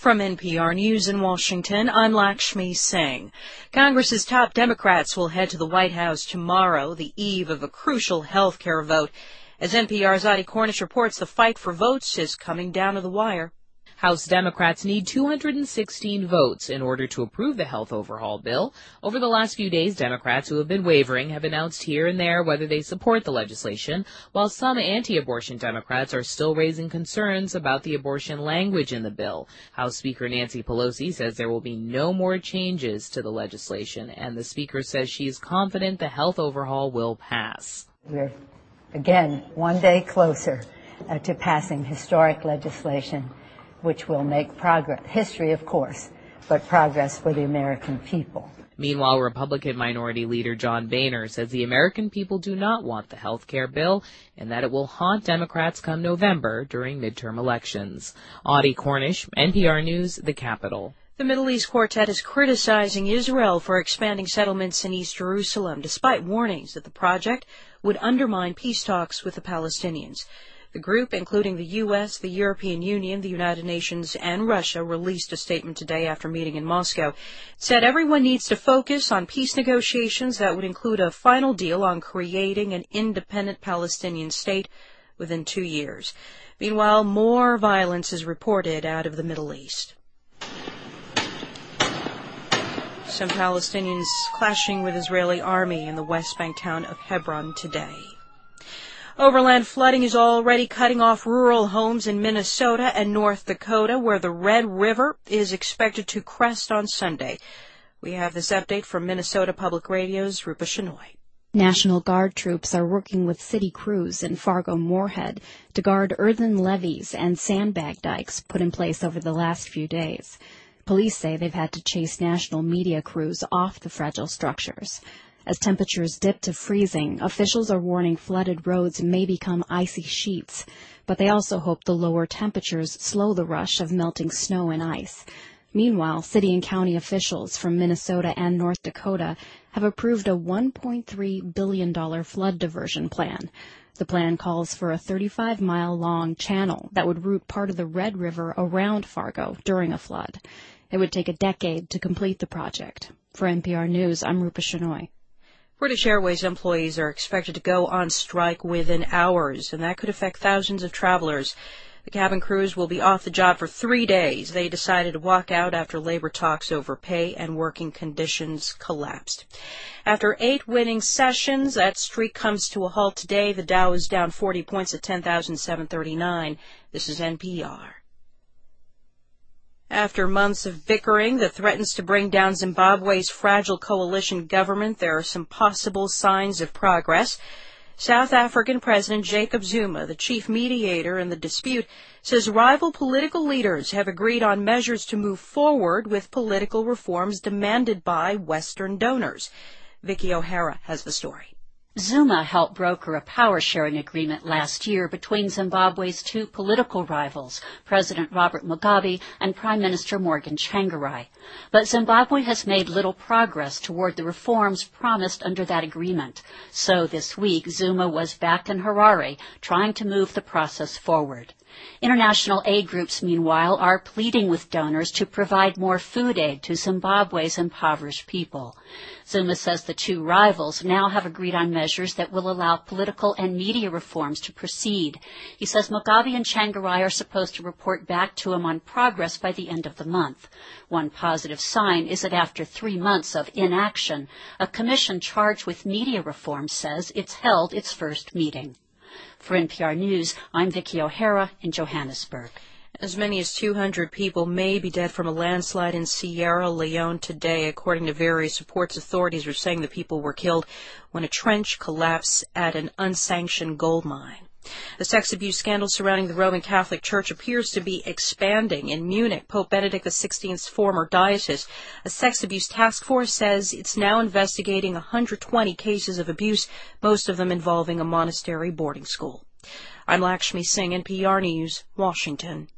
From NPR News in Washington, I'm Lakshmi Singh. Congress's top Democrats will head to the White House tomorrow, the eve of a crucial health care vote. As NPR's Adi Cornish reports, the fight for votes is coming down to the wire. House Democrats need 216 votes in order to approve the health overhaul bill. Over the last few days, Democrats who have been wavering have announced here and there whether they support the legislation, while some anti-abortion Democrats are still raising concerns about the abortion language in the bill. House Speaker Nancy Pelosi says there will be no more changes to the legislation, and the Speaker says she is confident the health overhaul will pass. We're, again, one day closer to passing historic legislation which will make progress, history of course, but progress for the American people. Meanwhile, Republican Minority Leader John Boehner says the American people do not want the health care bill and that it will haunt Democrats come November during midterm elections. Adi Cornish, NPR News, the Capitol. The Middle East Quartet is criticizing Israel for expanding settlements in East Jerusalem, despite warnings that the project would undermine peace talks with the Palestinians. The group, including the U.S., the European Union, the United Nations, and Russia, released a statement today after meeting in Moscow. It said everyone needs to focus on peace negotiations that would include a final deal on creating an independent Palestinian state within 2 years. Meanwhile, more violence is reported out of the Middle East. Some Palestinians clashing with Israeli army in the West Bank town of Hebron today. Overland flooding is already cutting off rural homes in Minnesota and North Dakota, where the Red River is expected to crest on Sunday. We have this update from Minnesota Public Radio's Rupa Shenoy. National Guard troops are working with city crews in Fargo-Moorhead to guard earthen levees and sandbag dikes put in place over the last few days. Police say they've had to chase national media crews off the fragile structures. As temperatures dip to freezing, officials are warning flooded roads may become icy sheets, but they also hope the lower temperatures slow the rush of melting snow and ice. Meanwhile, city and county officials from Minnesota and North Dakota have approved a $1.3 billion flood diversion plan. The plan calls for a 35-mile-long channel that would route part of the Red River around Fargo during a flood. It would take a decade to complete the project. For NPR News, I'm Rupa Shenoy. British Airways employees are expected to go on strike within hours, and that could affect thousands of travelers. The cabin crews will be off the job for 3 days. They decided to walk out after labor talks over pay and working conditions collapsed. After 8 winning sessions, that streak comes to a halt today. The Dow is down 40 points at 10,739. This is NPR. After months of bickering that threatens to bring down Zimbabwe's fragile coalition government, there are some possible signs of progress. South African President Jacob Zuma, the chief mediator in the dispute, says rival political leaders have agreed on measures to move forward with political reforms demanded by Western donors. Vicky O'Hara has the story. Zuma helped broker a power-sharing agreement last year between Zimbabwe's 2 political rivals, President Robert Mugabe and Prime Minister Morgan Tsvangirai. But Zimbabwe has made little progress toward the reforms promised under that agreement. So this week, Zuma was back in Harare, trying to move the process forward. International aid groups, meanwhile, are pleading with donors to provide more food aid to Zimbabwe's impoverished people. Zuma says the 2 rivals now have agreed on measures that will allow political and media reforms to proceed. He says Mugabe and Tsvangirai are supposed to report back to him on progress by the end of the month. One positive sign is that after 3 months of inaction, a commission charged with media reform says it's held its first meeting. For NPR News, I'm Vicky O'Hara in Johannesburg. As many as 200 people may be dead from a landslide in Sierra Leone today. According to various reports, authorities are saying the people were killed when a trench collapsed at an unsanctioned gold mine. The sex abuse scandal surrounding the Roman Catholic Church appears to be expanding. In Munich, Pope Benedict XVI's former diocese, a sex abuse task force says it's now investigating 120 cases of abuse, most of them involving a monastery boarding school. I'm Lakshmi Singh, NPR News, Washington.